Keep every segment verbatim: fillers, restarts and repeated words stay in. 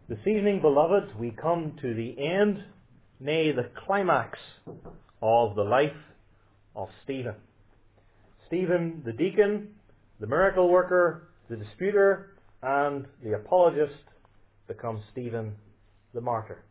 This evening, beloved, we come to the end, nay, the climax of the life of Stephen. Stephen, the deacon, the miracle worker, the disputer, and the apologist, becomes Stephen, the martyr.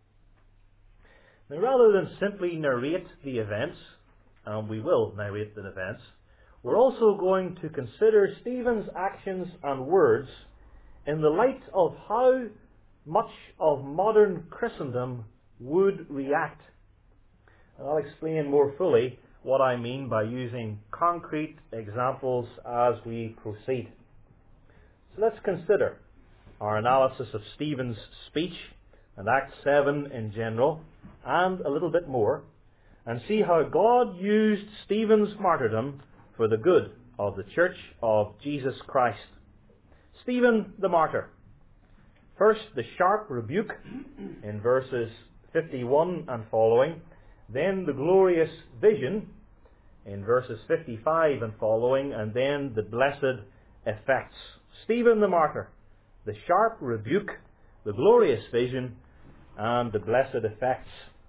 Now, rather than simply narrate the events, and we will narrate the events, we're also going to consider Stephen's actions and words in the light of how much of modern Christendom would react. And I'll explain more fully what I mean by using concrete examples as we proceed. So let's consider our analysis of Stephen's speech and Acts seven in general, and a little bit more, and see how God used Stephen's martyrdom for the good of the Church of Jesus Christ. Stephen the martyr. First, the sharp rebuke in verses fifty-one and following. Then the glorious vision in verses fifty-five and following. And then the blessed effects. Stephen the martyr. The sharp rebuke, the glorious vision, and the blessed effects.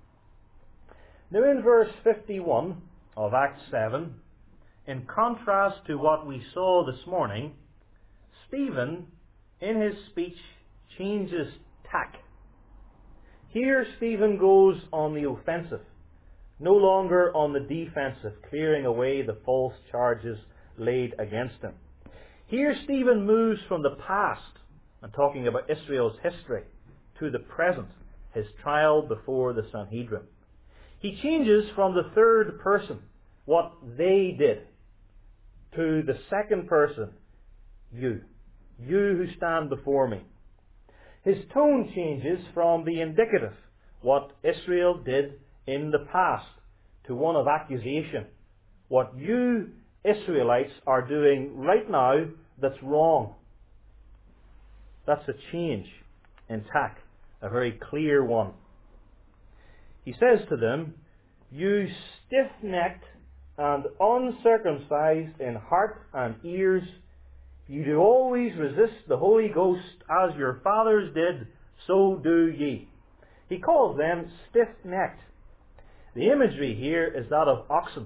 Now in verse fifty-one of Acts seven, in contrast to what we saw this morning, Stephen, in his speech, changes tack. Here Stephen goes on the offensive, no longer on the defensive, clearing away the false charges laid against him. Here Stephen moves from the past, and talking about Israel's history, to the present, his trial before the Sanhedrin. He changes from the third person, what they did, to the second person, you. You who stand before me. His tone changes from the indicative, what Israel did in the past, to one of accusation. What you Israelites are doing right now that's wrong. That's a change in tack, a very clear one. He says to them, you stiff-necked and uncircumcised in heart and ears, you do always resist the Holy Ghost, as your fathers did, so do ye. He calls them stiff-necked. The imagery here is that of oxen,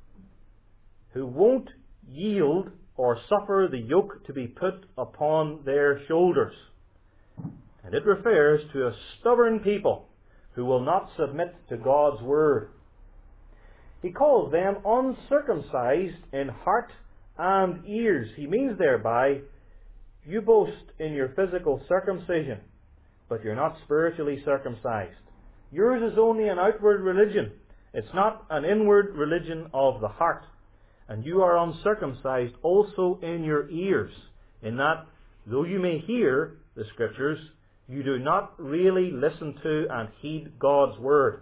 who won't yield or suffer the yoke to be put upon their shoulders. And it refers to a stubborn people who will not submit to God's word. He calls them uncircumcised in heart and ears. He means thereby, you boast in your physical circumcision, but you're not spiritually circumcised. Yours is only an outward religion. It's not an inward religion of the heart. And you are uncircumcised also in your ears, in that, though you may hear the Scriptures, you do not really listen to and heed God's word.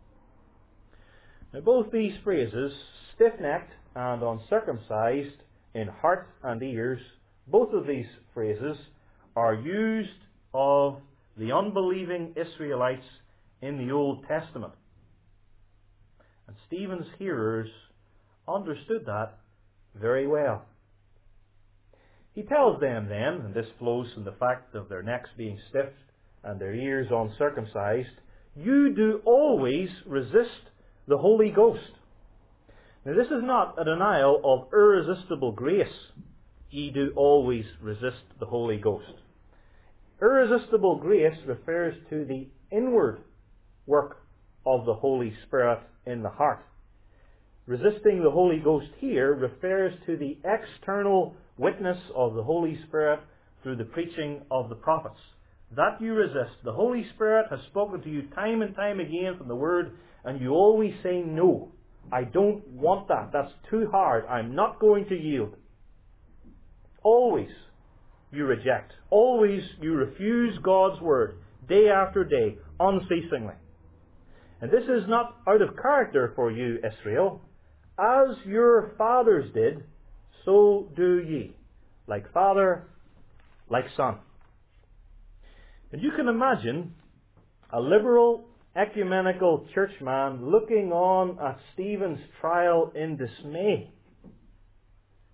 Now both these phrases, stiff-necked and uncircumcised in heart and ears, both of these phrases are used of the unbelieving Israelites in the Old Testament. And Stephen's hearers understood that very well. He tells them then, and this flows from the fact of their necks being stiff and their ears uncircumcised, you do always resist the Holy Ghost. Now this is not a denial of irresistible grace. Ye do always resist the Holy Ghost. Irresistible grace refers to the inward work of the Holy Spirit in the heart. Resisting the Holy Ghost here refers to the external witness of the Holy Spirit through the preaching of the prophets. That you resist. The Holy Spirit has spoken to you time and time again from the Word, and you always say, no, I don't want that. That's too hard. I'm not going to yield. Always you reject. Always you refuse God's Word, day after day, unceasingly. And this is not out of character for you, Israel. As your fathers did, so do ye. Like father, like son. And you can imagine a liberal, ecumenical churchman looking on at Stephen's trial in dismay.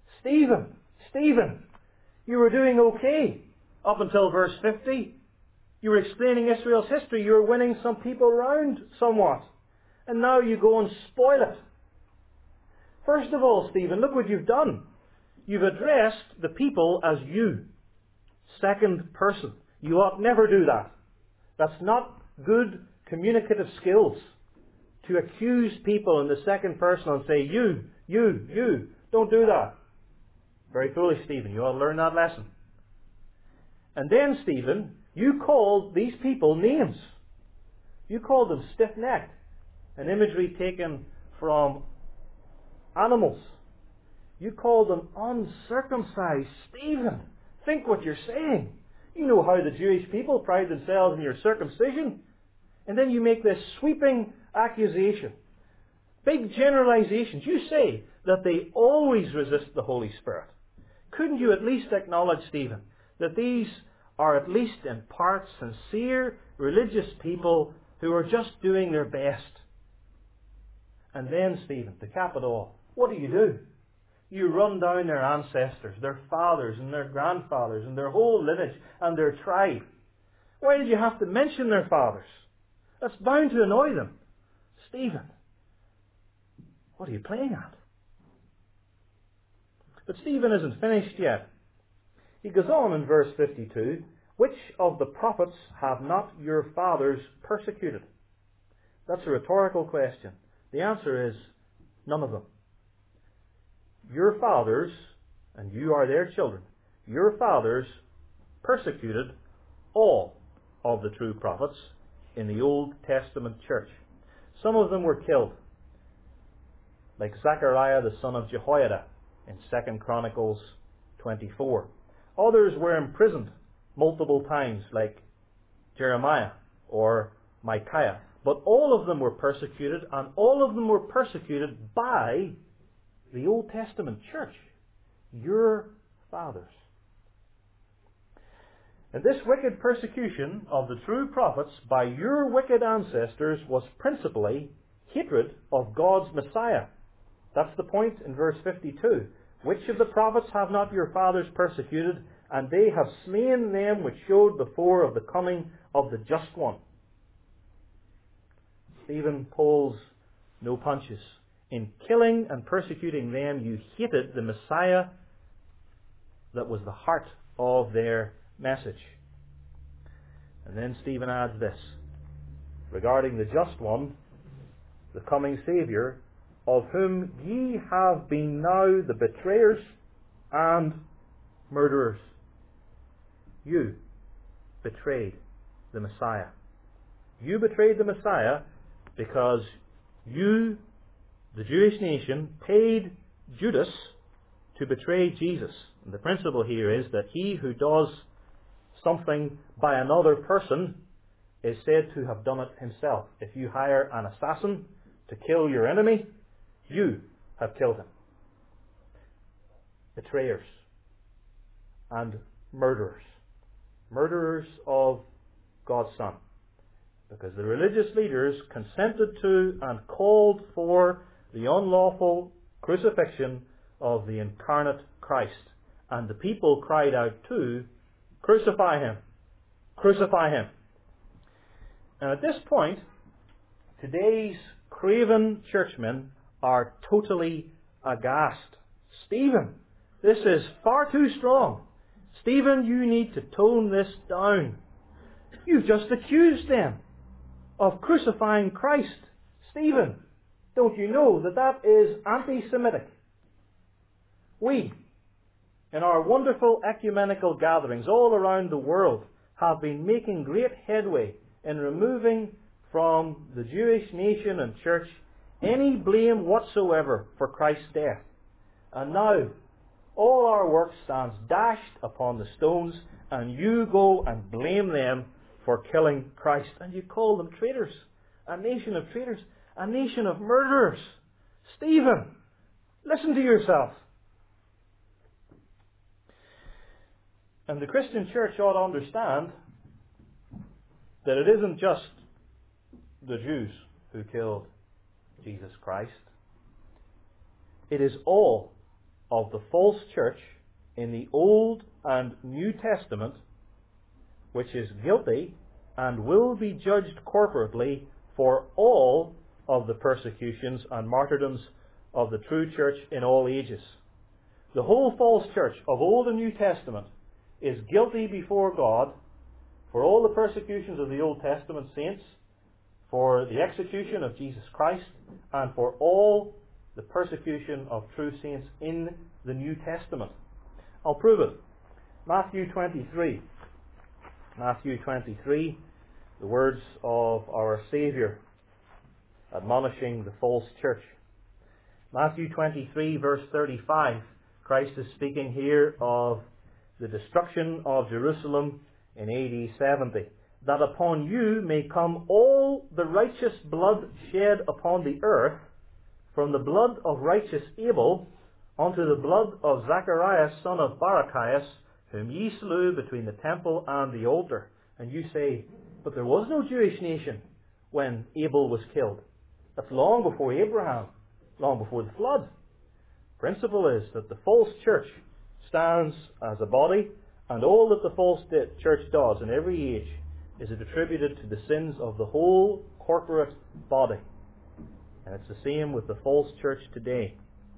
Stephen, Stephen, you were doing okay up until verse fifty. You were explaining Israel's history. You were winning some people round somewhat. And now you go and spoil it. First of all, Stephen, look what you've done. You've addressed the people as you. Second person. You ought never do that. That's not good communicative skills. To accuse people in the second person and say, you, you, you. Don't do that. Very foolish, Stephen. You ought to learn that lesson. And then, Stephen, you called these people names. You called them stiff-necked. An imagery taken from animals. You called them uncircumcised. Stephen, think what you're saying. You know how the Jewish people pride themselves in your circumcision. And then you make this sweeping accusation. Big generalizations. You say that they always resist the Holy Spirit. Couldn't you at least acknowledge, Stephen, that these are at least in part sincere religious people who are just doing their best? And then, Stephen, to cap it all, what do you do? You run down their ancestors, their fathers and their grandfathers and their whole lineage and their tribe. Why did you have to mention their fathers? That's bound to annoy them. Stephen, what are you playing at? But Stephen isn't finished yet. He goes on in verse fifty-two, which of the prophets have not your fathers persecuted? That's a rhetorical question. The answer is none of them. Your fathers, and you are their children, your fathers persecuted all of the true prophets in the Old Testament church. Some of them were killed, like Zechariah the son of Jehoiada in Second Chronicles twenty-four. Others were imprisoned multiple times, like Jeremiah or Micaiah. But all of them were persecuted, and all of them were persecuted by the Old Testament church, your fathers. And this wicked persecution of the true prophets by your wicked ancestors was principally hatred of God's Messiah. That's the point in verse fifty-two. Which of the prophets have not your fathers persecuted? And they have slain them which showed before of the coming of the just one. Stephen pulls no punches. In killing and persecuting them, you hated the Messiah that was the heart of their message. And then Stephen adds this, regarding the just one, the coming Saviour, of whom ye have been now the betrayers and murderers. You betrayed the Messiah. You betrayed the Messiah because you, the Jewish nation, paid Judas to betray Jesus. And the principle here is that he who does something by another person is said to have done it himself. If you hire an assassin to kill your enemy, you have killed him. Betrayers and murderers. Murderers of God's Son. Because the religious leaders consented to and called for the unlawful crucifixion of the incarnate Christ. And the people cried out too, crucify him, crucify him. And at this point, today's craven churchmen are totally aghast. Stephen, this is far too strong. Stephen, you need to tone this down. You've just accused them of crucifying Christ. Stephen, don't you know that that is anti-Semitic? We, in our wonderful ecumenical gatherings all around the world, have been making great headway in removing from the Jewish nation and church any blame whatsoever for Christ's death. And now, all our work stands dashed upon the stones, and you go and blame them for killing Christ. And you call them traitors. A nation of traitors. A nation of murderers. Stephen, listen to yourself. And the Christian church ought to understand that it isn't just the Jews who killed Jesus Christ. It is all of the false church in the Old and New Testament which is guilty and will be judged corporately for all of the persecutions and martyrdoms of the true church in all ages. The whole false church of Old and New Testament is guilty before God for all the persecutions of the Old Testament saints, for the execution of Jesus Christ, and for all the persecution of true saints in the New Testament. I'll prove it. Matthew twenty-three. Matthew twenty-three, the words of our Saviour admonishing the false church. Matthew twenty-three, verse thirty-five. Christ is speaking here of the destruction of Jerusalem in A D seventy. That upon you may come all the righteous blood shed upon the earth, from the blood of righteous Abel unto the blood of Zacharias son of Barachias, whom ye slew between the temple and the altar. And you say, but there was no Jewish nation when Abel was killed. That's long before Abraham, long before the flood. Principle is that the false church stands as a body, and all that the false church does in every age is attributed to the sins of the whole corporate body. And it's the same with the false church today.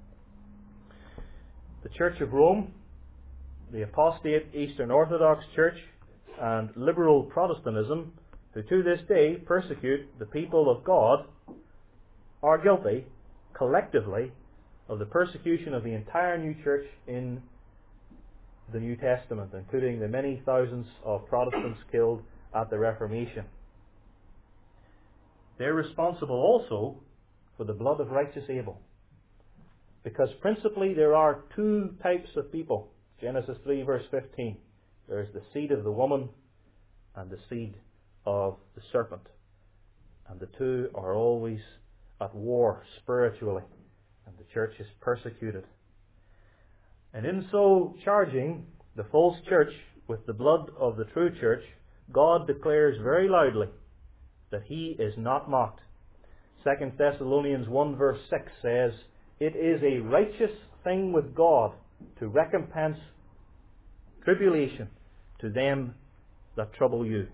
The Church of Rome, the apostate Eastern Orthodox Church, and liberal Protestantism, who to this day persecute the people of God, are guilty, collectively, of the persecution of the entire new church in the New Testament, including the many thousands of Protestants killed at the Reformation. They're responsible also for the blood of righteous Abel. Because principally there are two types of people. Genesis three verse fifteen. There is the seed of the woman and the seed of the serpent. And the two are always at war spiritually. And the church is persecuted. And in so charging the false church with the blood of the true church, God declares very loudly that He is not mocked. Second Thessalonians one verse six says, it is a righteous thing with God to recompense tribulation to them that trouble you.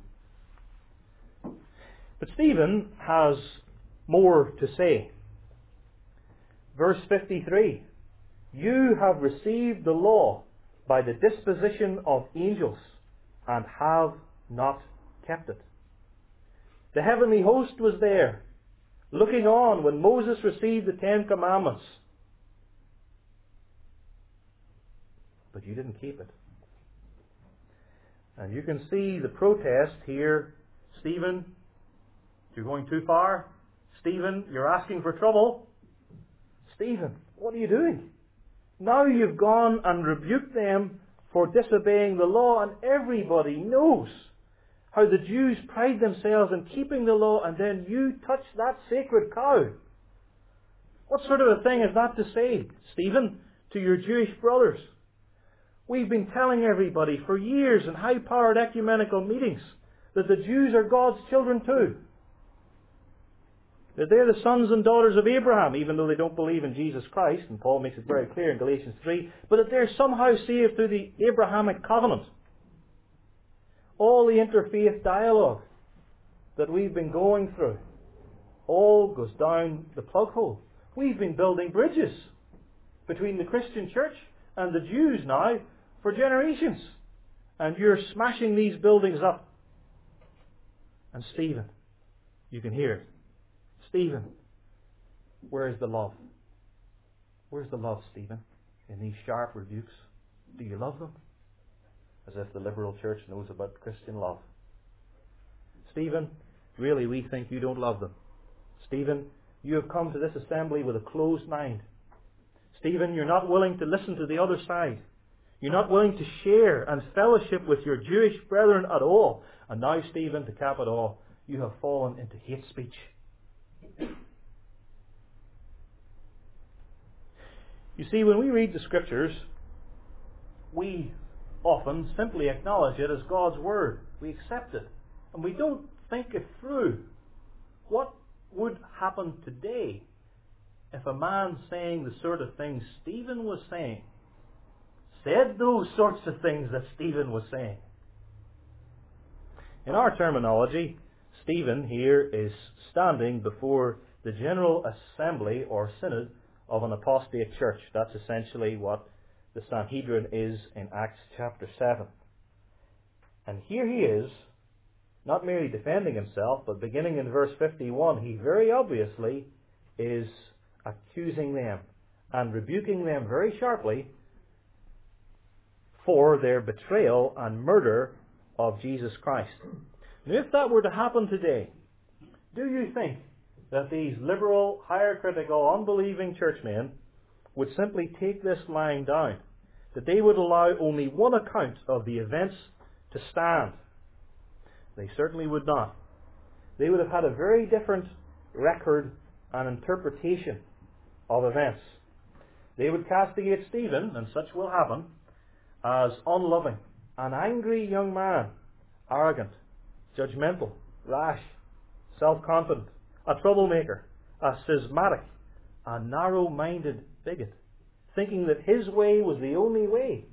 But Stephen has more to say. Verse fifty-three, you have received the law by the disposition of angels and have not kept it. The heavenly host was there, looking on when Moses received the Ten Commandments. But you didn't keep it. And you can see the protest here. Stephen, you're going too far. Stephen, you're asking for trouble. Stephen, what are you doing? Now you've gone and rebuked them for disobeying the law, and everybody knows how the Jews pride themselves in keeping the law, and then you touch that sacred cow. What sort of a thing is that to say, Stephen, to your Jewish brothers? We've been telling everybody for years in high-powered ecumenical meetings that the Jews are God's children too. That they're the sons and daughters of Abraham, even though they don't believe in Jesus Christ, and Paul makes it very clear in Galatians three, but that they're somehow saved through the Abrahamic covenant. All the interfaith dialogue that we've been going through all goes down the plug hole. We've been building bridges between the Christian church and the Jews now for generations. And you're smashing these buildings up. And Stephen, you can hear it. Stephen, where is the love? Where's the love, Stephen, in these sharp rebukes? Do you love them? As if the liberal church knows about Christian love. Stephen, really we think you don't love them. Stephen, you have come to this assembly with a closed mind. Stephen, you're not willing to listen to the other side. You're not willing to share and fellowship with your Jewish brethren at all. And now, Stephen, to cap it all, you have fallen into hate speech. You see, when we read the Scriptures, we often simply acknowledge it as God's Word. We accept it. And we don't think it through. What would happen today if a man saying the sort of things Stephen was saying said those sorts of things that Stephen was saying? In our terminology, Stephen here is standing before the General Assembly or Synod of an apostate church. That's essentially what the Sanhedrin is in Acts chapter seven. And here he is, not merely defending himself, but beginning in verse fifty-one, he very obviously is accusing them and rebuking them very sharply for their betrayal and murder of Jesus Christ. Now, if that were to happen today, do you think that these liberal, hierarchical, unbelieving churchmen would simply take this lying down? That they would allow only one account of the events to stand? They certainly would not. They would have had a very different record and interpretation of events. They would castigate Stephen, and such will happen, as unloving, an angry young man, arrogant, judgmental, rash, self-confident, a troublemaker, a schismatic, a narrow-minded bigot, thinking that his way was the only way.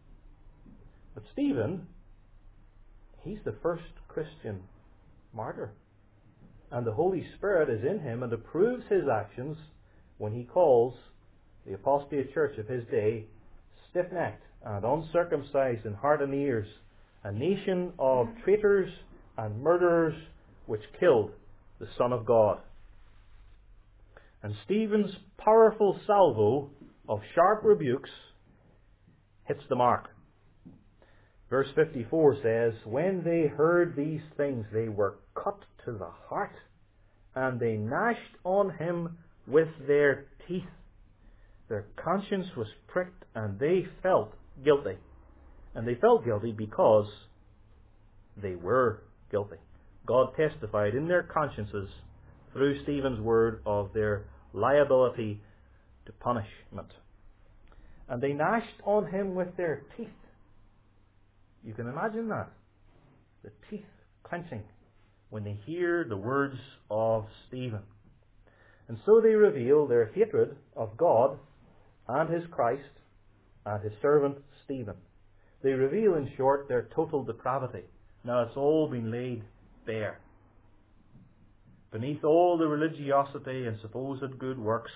But Stephen, he's the first Christian martyr. And the Holy Spirit is in him and approves his actions when he calls the apostate church of his day stiff-necked and uncircumcised in heart and ears, a nation of traitors and murderers which killed the Son of God. And Stephen's powerful salvo of sharp rebukes hits the mark. Verse fifty-four says, "When they heard these things, they were cut to the heart, and they gnashed on him with their teeth. Their conscience was pricked, and they felt guilty." And they felt guilty because they were guilty. God testified in their consciences through Stephen's word of their liability to punishment. And they gnashed on him with their teeth. You can imagine that. The teeth clenching when they hear the words of Stephen. And so they reveal their hatred of God and his Christ and his servant Stephen. They reveal, in short, their total depravity. Now it's all been laid bare. Beneath all the religiosity and supposed good works,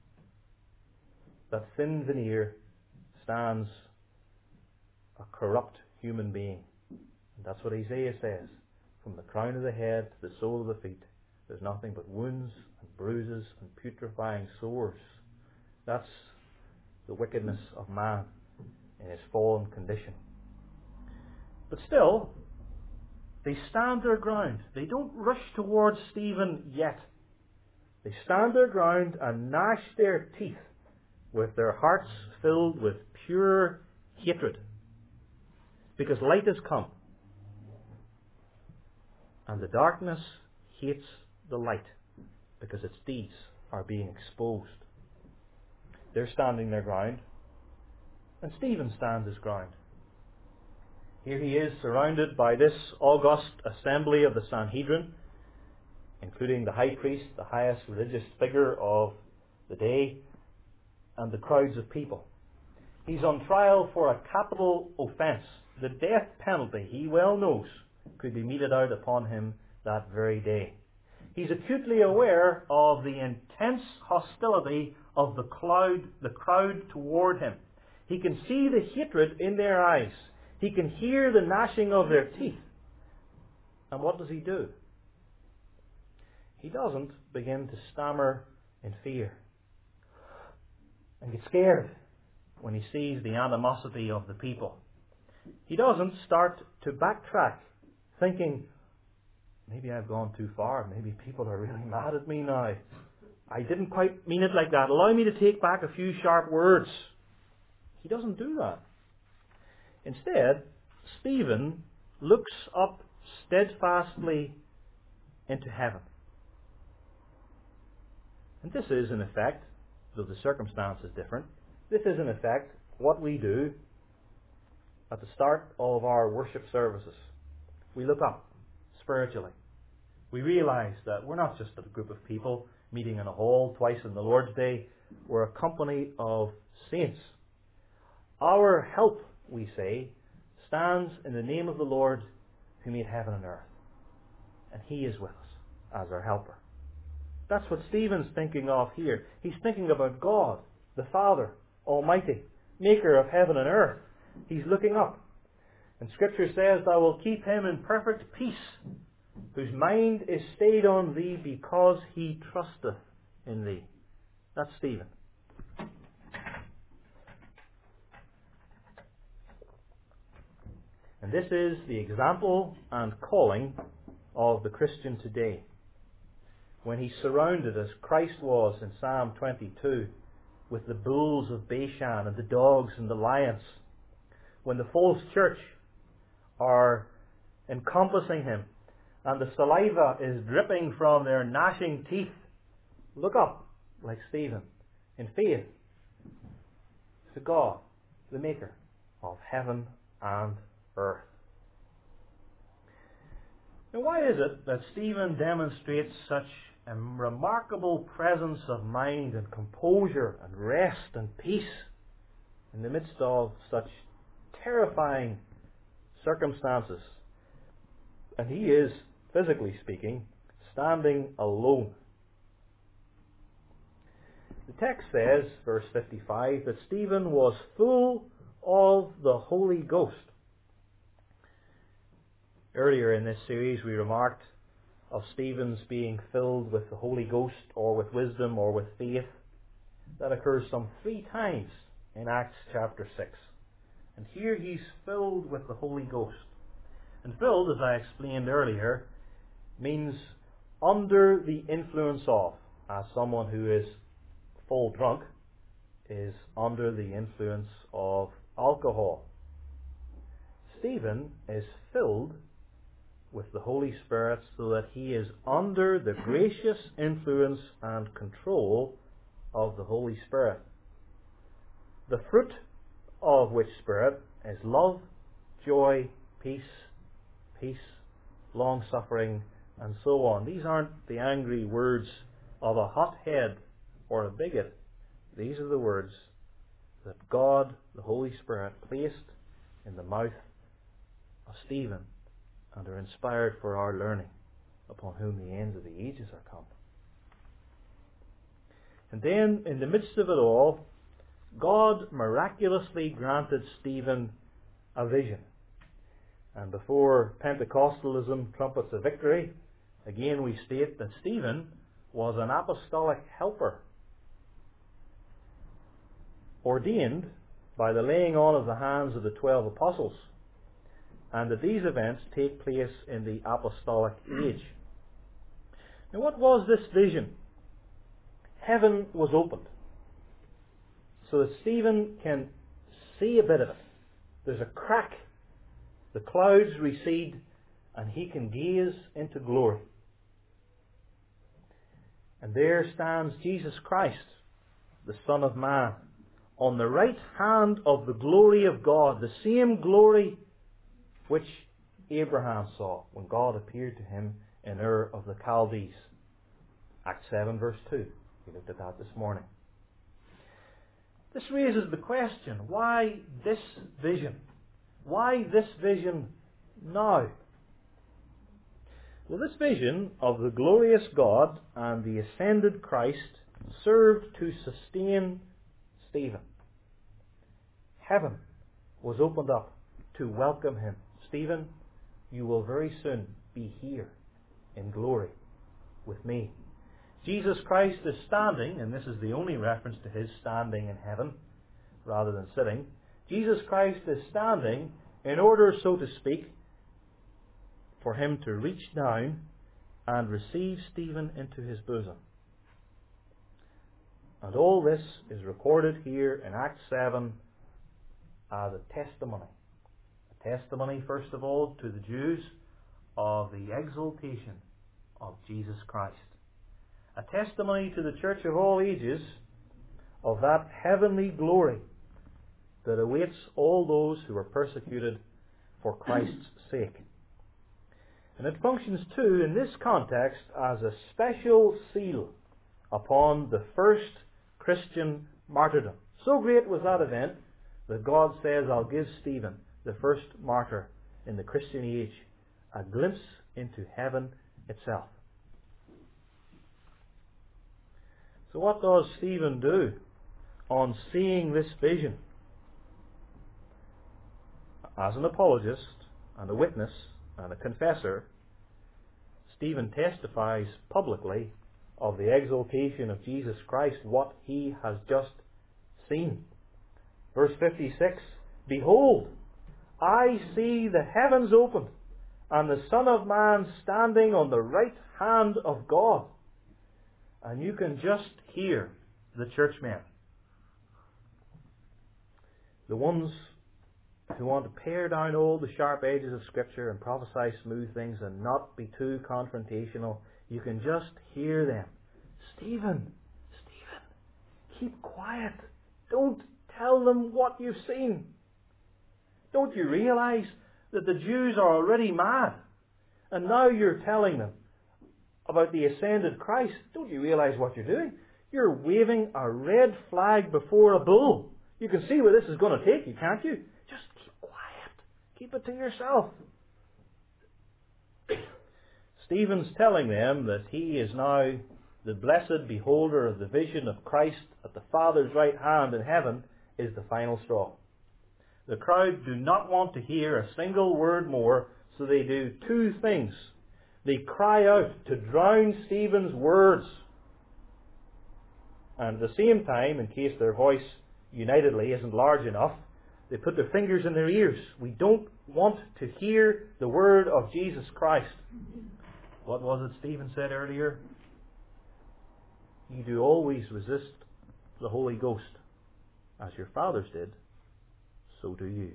that thin veneer stands a corrupt human being. And that's what Isaiah says. From the crown of the head to the sole of the feet, there's nothing but wounds and bruises and putrefying sores. That's the wickedness of man in his fallen condition. But still, they stand their ground. They don't rush towards Stephen yet. They stand their ground and gnash their teeth with their hearts filled with pure hatred. Because light has come. And the darkness hates the light because its deeds are being exposed. They're standing their ground. And Stephen stands his ground. Here he is, surrounded by this august assembly of the Sanhedrin, including the high priest, the highest religious figure of the day, and the crowds of people. He's on trial for a capital offence. The death penalty, he well knows, could be meted out upon him that very day. He's acutely aware of the intense hostility of the crowd, the crowd toward him. He can see the hatred in their eyes. He can hear the gnashing of their teeth. And what does he do? He doesn't begin to stammer in fear and get scared when he sees the animosity of the people. He doesn't start to backtrack, thinking, maybe I've gone too far. Maybe people are really mad at me now. I didn't quite mean it like that. Allow me to take back a few sharp words. He doesn't do that. Instead, Stephen looks up steadfastly into heaven. And this is, in effect, though the circumstance is different, this is, in effect, what we do at the start of our worship services. We look up spiritually. We realize that we're not just a group of people meeting in a hall twice on the Lord's Day. We're a company of saints. Our help, we say, stands in the name of the Lord who made heaven and earth. And He is with us as our helper. That's what Stephen's thinking of here. He's thinking about God, the Father, Almighty, Maker of heaven and earth. He's looking up. And Scripture says, Thou wilt keep him in perfect peace, whose mind is stayed on Thee, because he trusteth in Thee. That's Stephen. And this is the example and calling of the Christian today. When he's surrounded, as Christ was in Psalm twenty-two, with the bulls of Bashan and the dogs and the lions. When the false church are encompassing him and the saliva is dripping from their gnashing teeth, look up like Stephen in faith to God, the Maker of heaven and earth. Now, why is it that Stephen demonstrates such a remarkable presence of mind and composure and rest and peace in the midst of such terrifying circumstances? And he is, physically speaking, standing alone. The text says, verse fifty-five, that Stephen was full of the Holy Ghost. Earlier in this series we remarked of Stephen's being filled with the Holy Ghost, or with wisdom, or with faith. That occurs some three times in Acts chapter six. And here he's filled with the Holy Ghost. And filled, as I explained earlier, means under the influence of, as someone who is full drunk is under the influence of alcohol. Stephen is filled with the Holy Spirit so that he is under the gracious influence and control of the Holy Spirit. The fruit of which Spirit is love, joy, peace, peace, long-suffering, and so on. These aren't the angry words of a hothead or a bigot. These are the words that God, the Holy Spirit, placed in the mouth of Stephen, and are inspired for our learning, upon whom the ends of the ages are come. And then, in the midst of it all, God miraculously granted Stephen a vision. And before Pentecostalism trumpets a victory, again we state that Stephen was an apostolic helper, ordained by the laying on of the hands of the twelve apostles, and that these events take place in the apostolic age. Now, what was this vision? Heaven was opened so that Stephen can see a bit of it. There's a crack. The clouds recede and he can gaze into glory. And there stands Jesus Christ, the Son of Man, on the right hand of the glory of God, the same glory which Abraham saw when God appeared to him in Ur of the Chaldees. Acts seven verse two. We looked at that this morning. This raises the question, why this vision? Why this vision now? Well, this vision of the glorious God and the ascended Christ served to sustain Stephen. Heaven was opened up to welcome him. Stephen, you will very soon be here in glory with me. Jesus Christ is standing, and this is the only reference to his standing in heaven rather than sitting. Jesus Christ is standing in order, so to speak, for him to reach down and receive Stephen into his bosom. And all this is recorded here in Acts seven as a testimony. A testimony, first of all, to the Jews of the exaltation of Jesus Christ. A testimony to the church of all ages of that heavenly glory that awaits all those who are persecuted for Christ's sake. And it functions too, in this context, as a special seal upon the first Christian martyrdom. So great was that event that God says, I'll give Stephen, the first martyr in the Christian age, a glimpse into heaven itself. So what does Stephen do on seeing this vision? As an apologist and a witness and a confessor, Stephen testifies publicly of the exaltation of Jesus Christ, what he has just seen. Verse fifty-six, "Behold, I see the heavens opened, and the Son of Man standing on the right hand of God." And you can just hear the churchmen, the ones who want to pare down all the sharp edges of Scripture and prophesy smooth things and not be too confrontational. You can just hear them. Stephen, Stephen, keep quiet. Don't tell them what you've seen. Don't you realize that the Jews are already mad? And now you're telling them about the ascended Christ. Don't you realize what you're doing? You're waving a red flag before a bull. You can see where this is going to take you, can't you? Just keep quiet. Keep it to yourself. Stephen's telling them that he is now the blessed beholder of the vision of Christ at the Father's right hand in heaven is the final straw. The crowd do not want to hear a single word more, so they do two things. They cry out to drown Stephen's words. And at the same time, in case their voice unitedly isn't large enough, they put their fingers in their ears. We don't want to hear the word of Jesus Christ. What was it Stephen said earlier? You do always resist the Holy Ghost, as your fathers did, so do you.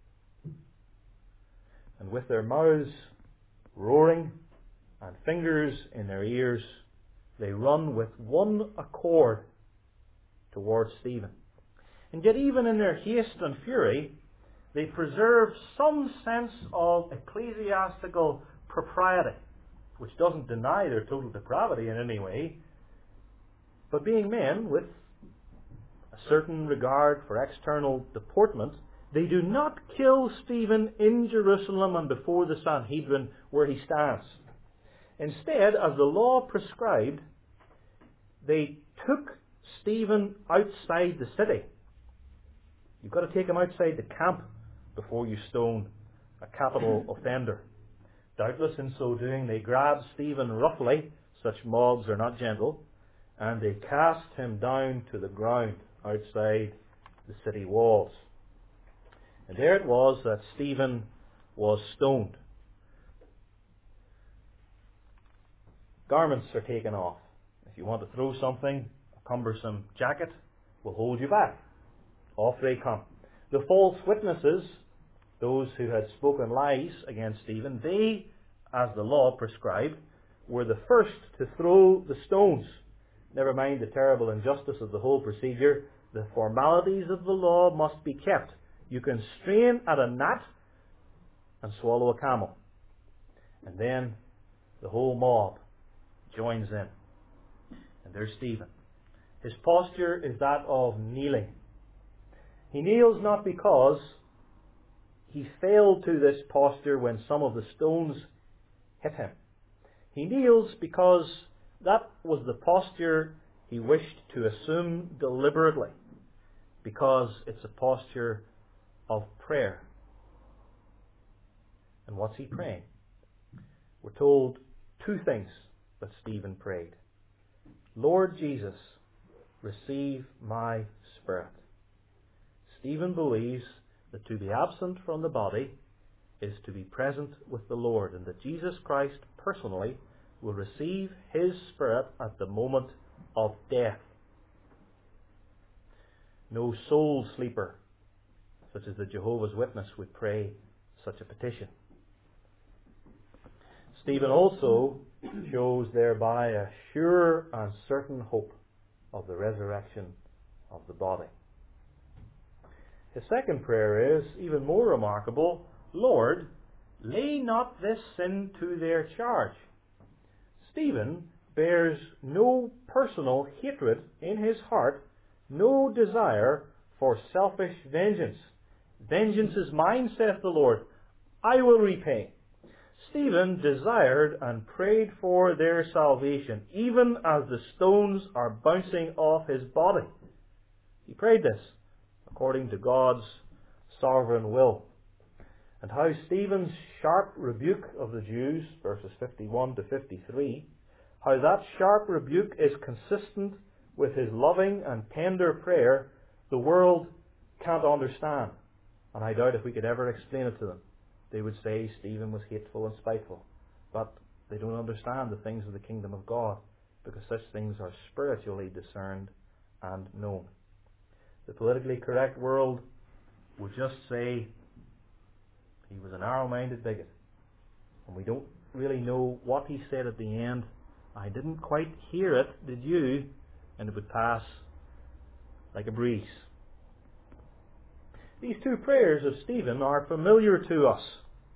And with their mouths roaring and fingers in their ears, they run with one accord towards Stephen. And yet even in their haste and fury, they preserve some sense of ecclesiastical propriety, which doesn't deny their total depravity in any way. But being men with a certain regard for external deportment, they do not kill Stephen in Jerusalem and before the Sanhedrin where he stands. Instead, as the law prescribed, they took Stephen outside the city. You've got to take him outside the camp before you stone a capital offender. Doubtless in so doing they grabbed Stephen roughly, such mobs are not gentle, and they cast him down to the ground outside the city walls. And there it was that Stephen was stoned. Garments are taken off. If you want to throw something, a cumbersome jacket will hold you back. Off they come. The false witnesses, those who had spoken lies against Stephen, they, as the law prescribed, were the first to throw the stones. Never mind the terrible injustice of the whole procedure. The formalities of the law must be kept. You can strain at a gnat and swallow a camel. And then the whole mob joins in. And there's Stephen. His posture is that of kneeling. He kneels not because he failed to this posture when some of the stones hit him. He kneels because that was the posture he wished to assume deliberately, because it's a posture of prayer. And what's he praying? We're told two things that Stephen prayed. Lord Jesus, receive my spirit. Stephen believes that to be absent from the body is to be present with the Lord, and that Jesus Christ personally will receive his spirit at the moment of death. No soul sleeper, such as the Jehovah's Witness, would pray such a petition. Stephen also shows thereby a sure and certain hope of the resurrection of the body. His second prayer is even more remarkable. Lord, lay not this sin to their charge. Stephen bears no personal hatred in his heart, no desire for selfish vengeance. Vengeance is mine, saith the Lord. I will repay. Stephen desired and prayed for their salvation, even as the stones are bouncing off his body. He prayed this according to God's sovereign will. And how Stephen's sharp rebuke of the Jews, verses fifty-one to fifty-three, how that sharp rebuke is consistent with his loving and tender prayer, the world can't understand. And I doubt if we could ever explain it to them. They would say Stephen was hateful and spiteful. But they don't understand the things of the kingdom of God, because such things are spiritually discerned and known. The politically correct world would just say he was a narrow-minded bigot. And we don't really know what he said at the end. I didn't quite hear it, did you? And it would pass like a breeze. These two prayers of Stephen are familiar to us.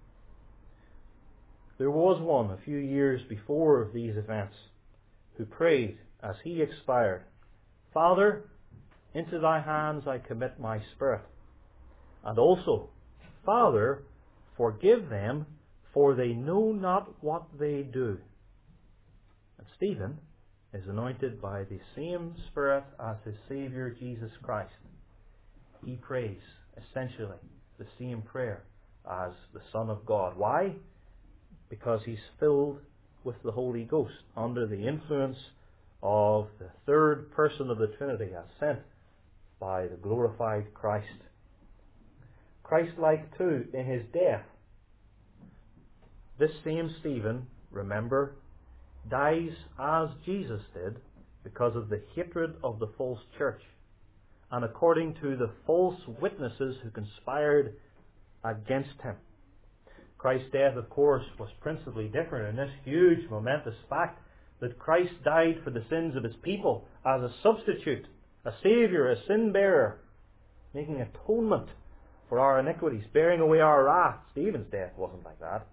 There was one a few years before these events who prayed as he expired, Father, into thy hands I commit my spirit. And also, Father, forgive them, for they know not what they do. And Stephen is anointed by the same Spirit as his Saviour Jesus Christ. He prays essentially the same prayer as the Son of God. Why? Because he's filled with the Holy Ghost, under the influence of the third person of the Trinity as sent by the glorified Christ. Christ-like too in his death. This same Stephen, remember, dies as Jesus did because of the hatred of the false church and according to the false witnesses who conspired against him. Christ's death, of course, was principally different in this huge, momentous fact that Christ died for the sins of his people as a substitute, a Saviour, a sin-bearer, making atonement for our iniquities, bearing away our wrath. Stephen's death wasn't like that.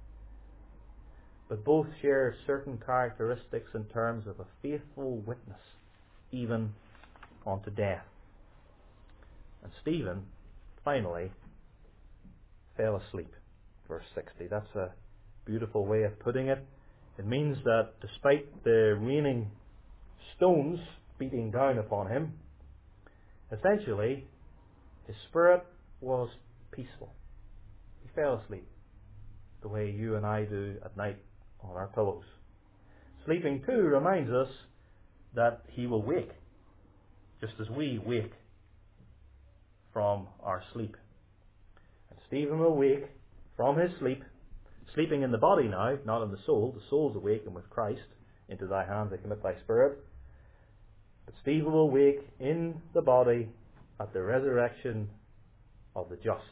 But both share certain characteristics in terms of a faithful witness, even unto death. And Stephen, finally, fell asleep. Verse sixty. That's a beautiful way of putting it. It means that despite the raining stones beating down upon him, essentially, his spirit was peaceful. He fell asleep the way you and I do at night on our pillows. Sleeping too reminds us that he will wake, just as we wake from our sleep. And Stephen will wake from his sleep, sleeping in the body now, not in the soul. The soul's awakened with Christ. Into thy hands I commit thy spirit. But Stephen will wake in the body at the resurrection of the just.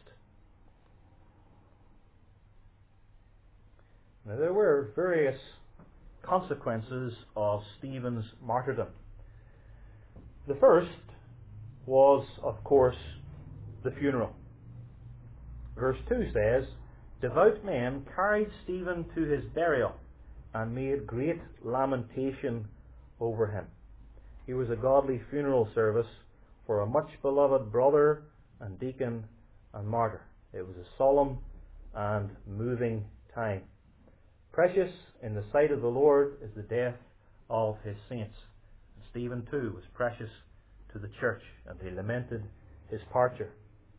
Now, there were various consequences of Stephen's martyrdom. The first was, of course, the funeral. Verse two says, Devout men carried Stephen to his burial and made great lamentation over him. He was a godly funeral service for a much beloved brother and deacon and martyr. It was a solemn and moving time. Precious in the sight of the Lord is the death of his saints. And Stephen too was precious to the church, and they lamented his departure.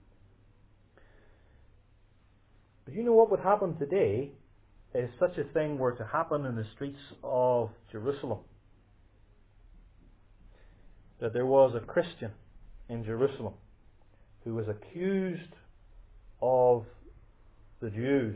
But you know what would happen today if such a thing were to happen in the streets of Jerusalem? That there was a Christian in Jerusalem who was accused of the Jews.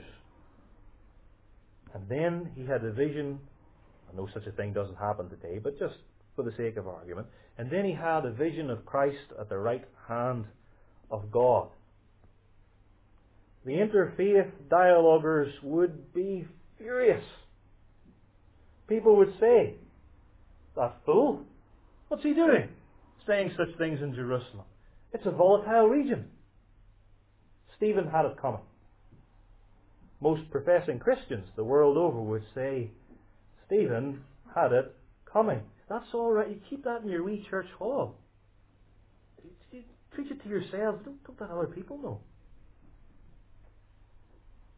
And then he had a vision. I know such a thing doesn't happen today, but just for the sake of argument. And then he had a vision of Christ at the right hand of God. The interfaith dialoguers would be furious. People would say, that fool, what's he doing? Saying such things in Jerusalem. It's a volatile region. Stephen had it coming. Most professing Christians the world over would say, Stephen had it coming. That's all right. You keep that in your wee church hall. You preach it to yourselves. Don't, don't let other people know.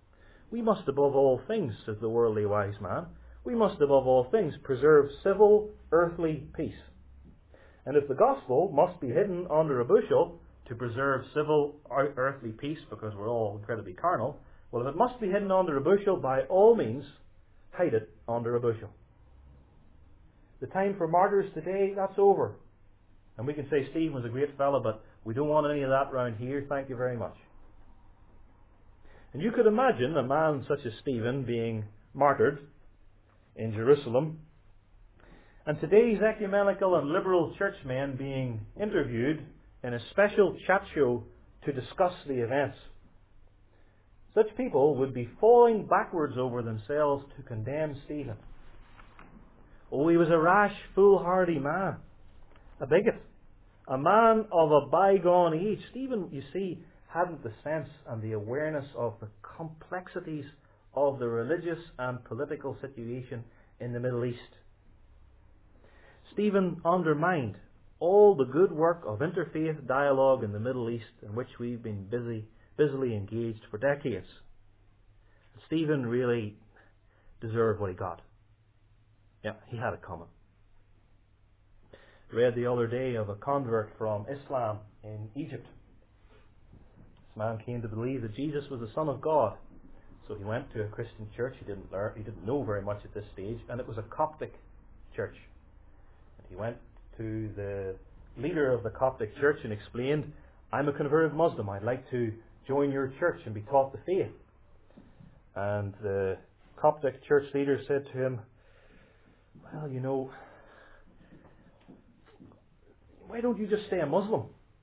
We must above all things, says the worldly wise man, we must above all things preserve civil earthly peace. And if the gospel must be hidden under a bushel to preserve civil earthly peace because we're all incredibly carnal, well, if it must be hidden under a bushel, by all means, hide it under a bushel. The time for martyrs today, that's over. And we can say Stephen was a great fellow, but we don't want any of that round here. Thank you very much. And you could imagine a man such as Stephen being martyred in Jerusalem, and today's ecumenical and liberal churchmen being interviewed in a special chat show to discuss the events. Such people would be falling backwards over themselves to condemn Stephen. Oh, he was a rash, foolhardy man, a bigot, a man of a bygone age. Stephen, you see, hadn't the sense and the awareness of the complexities of the religious and political situation in the Middle East. Stephen undermined all the good work of interfaith dialogue in the Middle East in which we've been busy, busily engaged for decades. Stephen really deserved what he got. Yeah, he had it coming. I read the other day of a convert from Islam in Egypt. This man came to believe that Jesus was the Son of God. So he went to a Christian church. He didn't learn, he didn't know very much at this stage, and it was a Coptic church. And he went to the leader of the Coptic church and explained, I'm a converted Muslim. I'd like to join your church and be taught the faith. And the Coptic church leader said to him, well, you know, why don't you just stay a Muslim?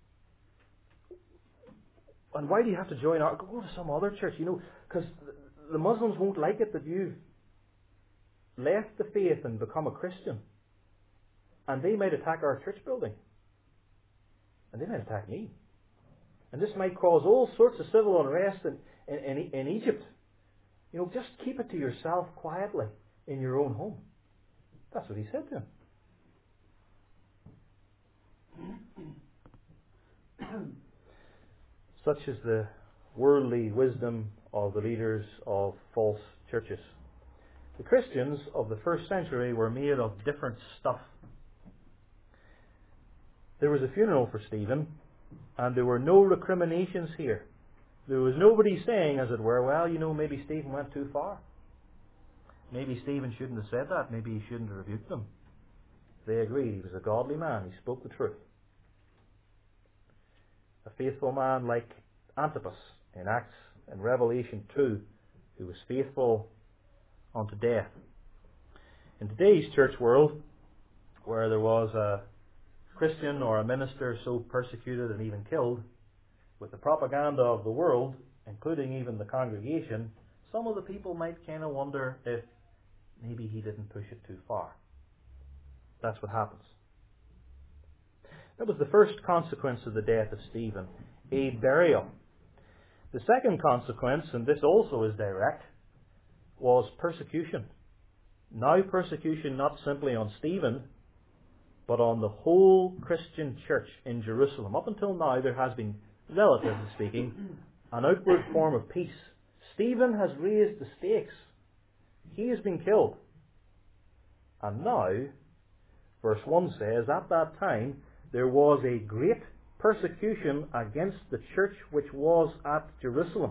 And why do you have to join our... Go to some other church, you know, because the Muslims won't like it that you've left the faith and become a Christian. And they might attack our church building. And they might attack me. And this might cause all sorts of civil unrest in, in, in, in Egypt. You know, just keep it to yourself quietly in your own home. That's what he said to him. Such is the worldly wisdom of the leaders of false churches. The Christians of the first century were made of different stuff. There was a funeral for Stephen, and there were no recriminations here. There was nobody saying, as it were, well, you know, maybe Stephen went too far. Maybe Stephen shouldn't have said that. Maybe he shouldn't have rebuked them. They agreed. He was a godly man. He spoke the truth. A faithful man like Antipas in Acts and Revelation two, who was faithful unto death. In today's church world, where there was a Christian or a minister so persecuted and even killed, with the propaganda of the world, including even the congregation, some of the people might kind of wonder if maybe he didn't push it too far. That's what happens. That was the first consequence of the death of Stephen, a burial. The second consequence, and this also is direct, was persecution. Now persecution not simply on Stephen, but on the whole Christian church in Jerusalem. Up until now there has been, relatively speaking, an outward form of peace. Stephen has raised the stakes. He has been killed. And now, verse one says, at that time there was a great persecution against the church which was at Jerusalem.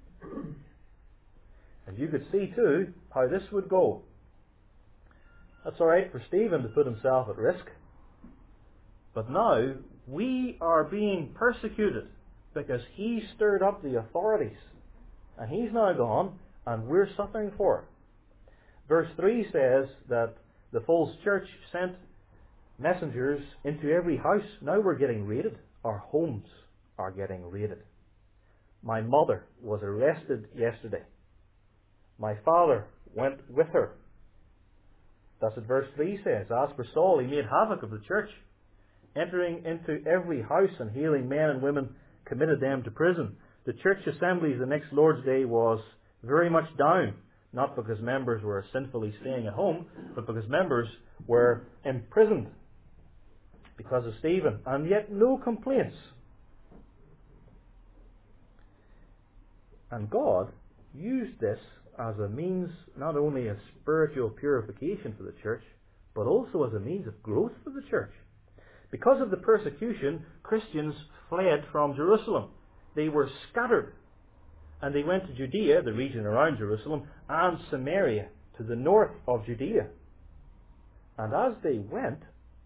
And you could see too how this would go. That's alright for Stephen to put himself at risk. But now we are being persecuted because he stirred up the authorities. And he's now gone and we're suffering for it. Verse three says that the false church sent messengers into every house. Now we're getting raided. Our homes are getting raided. My mother was arrested yesterday. My father went with her. That's what verse three says. As for Saul, he made havoc of the church, entering into every house and hailing men and women, committed them to prison. The church assemblies the next Lord's Day was very much down, not because members were sinfully staying at home, but because members were imprisoned because of Stephen, and yet no complaints. And God used this as a means not only of spiritual purification for the church, but also as a means of growth for the church. Because of the persecution, Christians fled from Jerusalem. They were scattered, and they went to Judea, the region around Jerusalem, and Samaria, to the north of Judea. And as they went,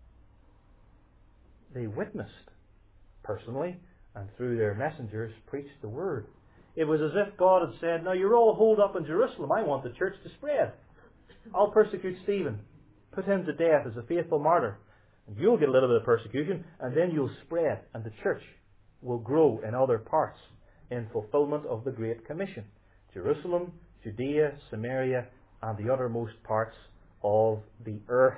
they witnessed personally and through their messengers preached the word. It was as if God had said, now you're all holed up in Jerusalem. I want the church to spread. I'll persecute Stephen, put him to death as a faithful martyr. And you'll get a little bit of persecution, and then you'll spread, and the church will grow in other parts in fulfillment of the Great Commission. Jerusalem, Judea, Samaria, and the uttermost parts of the earth.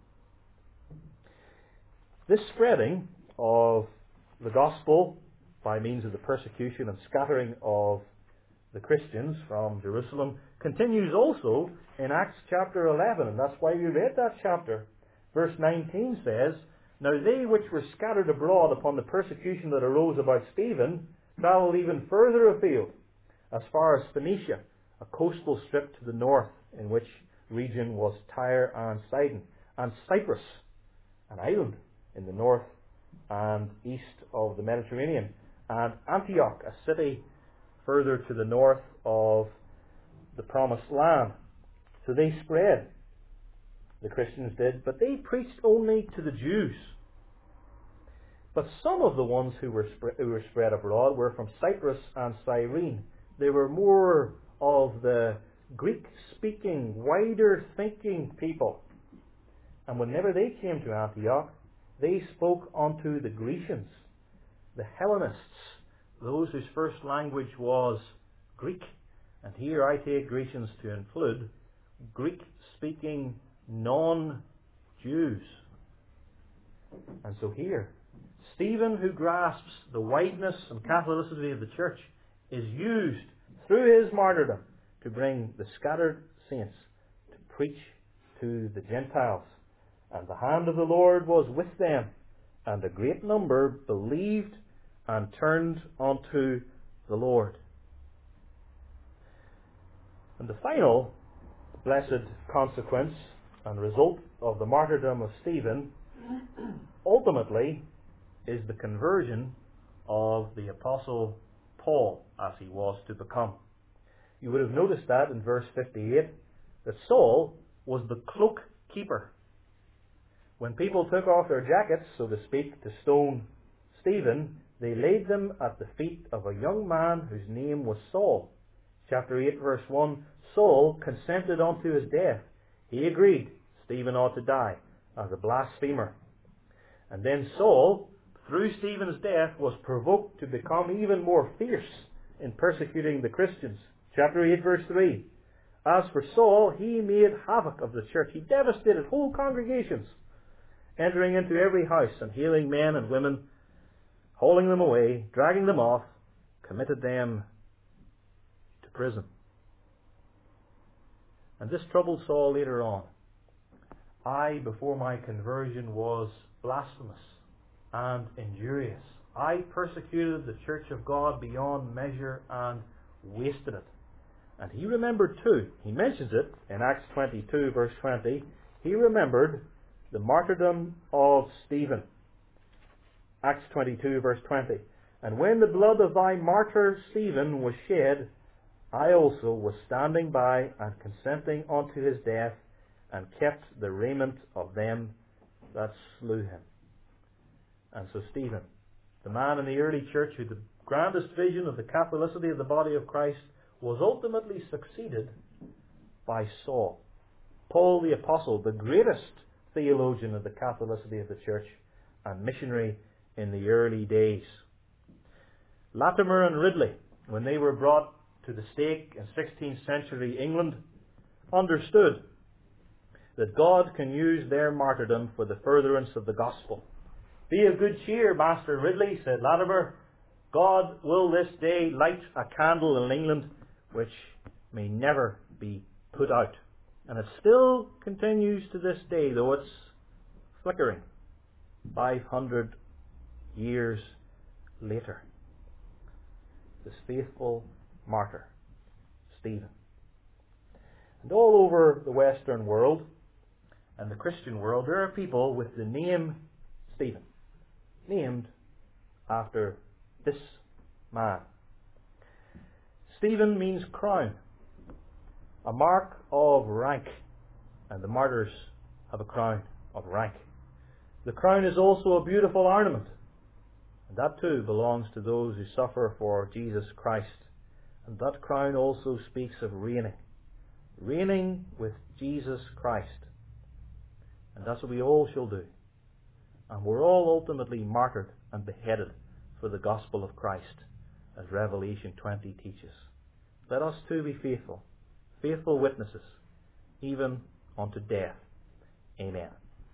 This spreading of the gospel by means of the persecution and scattering of the Christians from Jerusalem continues also in Acts chapter eleven, and that's why we read that chapter. Verse nineteen says, now they which were scattered abroad upon the persecution that arose about Stephen travelled even further afield, as far as Phoenicia, a coastal strip to the north, in which region was Tyre and Sidon, and Cyprus, an island in the north and east of the Mediterranean, and Antioch, a city further to the north of the Promised Land. So they spread, the Christians did, but they preached only to the Jews. But some of the ones who were, sp- who were spread abroad were from Cyprus and Cyrene. They were more of the Greek-speaking, wider-thinking people. And whenever they came to Antioch, they spoke unto the Grecians, the Hellenists, those whose first language was Greek. And here I take Grecians to include Greek-speaking non-Jews. And so here, Stephen, who grasps the wideness and Catholicity of the church, is used through his martyrdom to bring the scattered saints to preach to the Gentiles. And the hand of the Lord was with them, and a great number believed and turned unto the Lord. And the final blessed consequence and result of the martyrdom of Stephen ultimately is the conversion of the Apostle Paul, as he was to become. You would have noticed that in verse fifty-eight, that Saul was the cloak keeper. When people took off their jackets, so to speak, to stone Stephen, they laid them at the feet of a young man whose name was Saul. Chapter eight, verse one, Saul consented unto his death. He agreed Stephen ought to die as a blasphemer. And then Saul, through Stephen's death, was provoked to become even more fierce in persecuting the Christians. Chapter eight, verse three, as for Saul, he made havoc of the church. He devastated whole congregations, entering into every house and healing men and women, hauling them away, dragging them off, committed them to prison. And this troubled Saul later on. I, before my conversion, was blasphemous and injurious. I persecuted the church of God beyond measure and wasted it. And he remembered too, he mentions it in Acts twenty-two, verse twenty, he remembered the martyrdom of Stephen. Acts twenty-two, verse twenty. And when the blood of thy martyr Stephen was shed, I also was standing by and consenting unto his death, and kept the raiment of them that slew him. And so Stephen, the man in the early church who had the grandest vision of the Catholicity of the body of Christ, was ultimately succeeded by Saul. Paul the Apostle, the greatest theologian of the Catholicity of the church and missionary in the early days. Latimer and Ridley, when they were brought to the stake in sixteenth century England, understood that God can use their martyrdom for the furtherance of the gospel. Be of good cheer, Master Ridley, said Latimer. God will this day light a candle in England which may never be put out. And it still continues to this day, though it's flickering, five hundred years later. This faithful martyr, Stephen. And all over the Western world and the Christian world, there are people with the name Stephen, named after this man. Stephen means crown, a mark of rank, and the martyrs have a crown of rank. The crown is also a beautiful ornament, and that too belongs to those who suffer for Jesus Christ. And that crown also speaks of reigning, reigning with Jesus Christ. And that's what we all shall do. And we're all ultimately martyred and beheaded for the gospel of Christ, as Revelation twenty teaches. Let us too be faithful, faithful witnesses, even unto death. Amen.